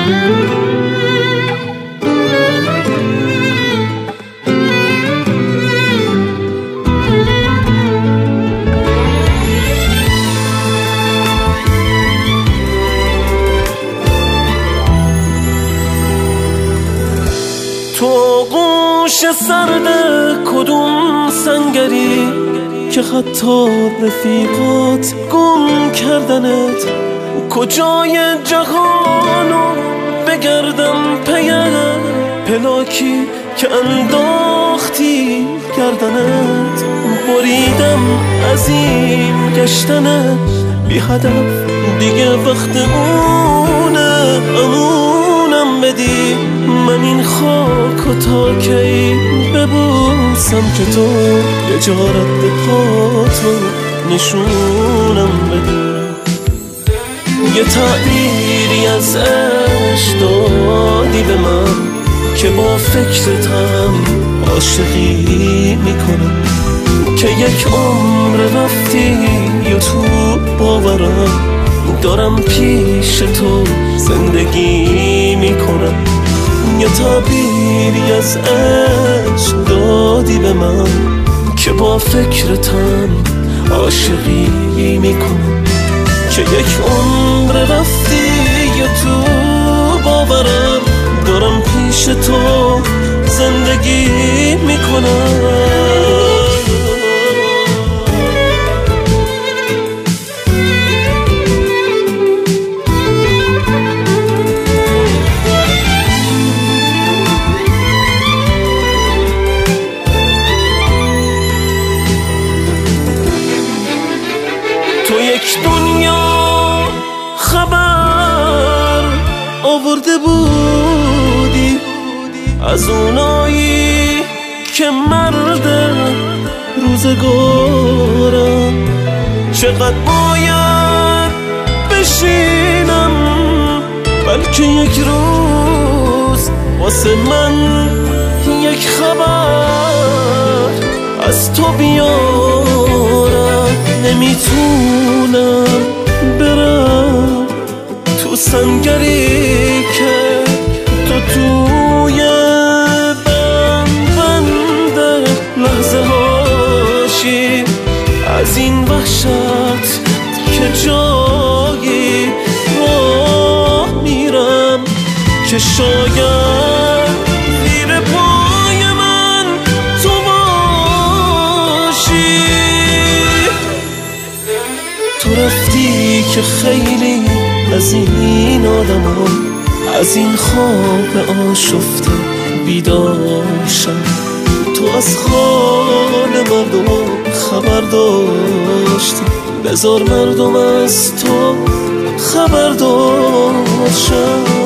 تو آغوش سرد کدوم سنگری که حتی رفیقات گم کردنت؟ کجای جهانو بگردم پیم پلاکی که انداختی گردنت؟ بریدم از این گشتن بی هدف، دیگه وقت اونه امونم بدی. من این خاکو تا کی ببوسم که تو یه جارت پاتو نشونم بدی؟ یه تعبیری از عشق دادی به من که با فکرتم عاشقی میکنم، که یک عمر رفتی یا تو باورم دارم پیش تو زندگی میکنم. یه تعبیری از عشق دادی به من که با فکرتم عاشقی میکنم، که یک عمر رفتی یا تو باورم دارم پیش تو زندگی میکنم. تو یک دنیا خبر آورده بودی از اونایی که مرد روزگارم. چقدر باید بشینم بلکه یک روز واسه من یک خبر از تو بیارم. نمیتونم برم تو سنگری که تو توی بند لحظه هاشی، از این وحشت که جایی راه میرم که شاید زیر پای من تو باشی. تو رفتی که خیلی از این آدم ها از این خواب آشفته بیدار شد. تو از حال مردم خبر داشتی، بذار مردم از تو خبردار شد.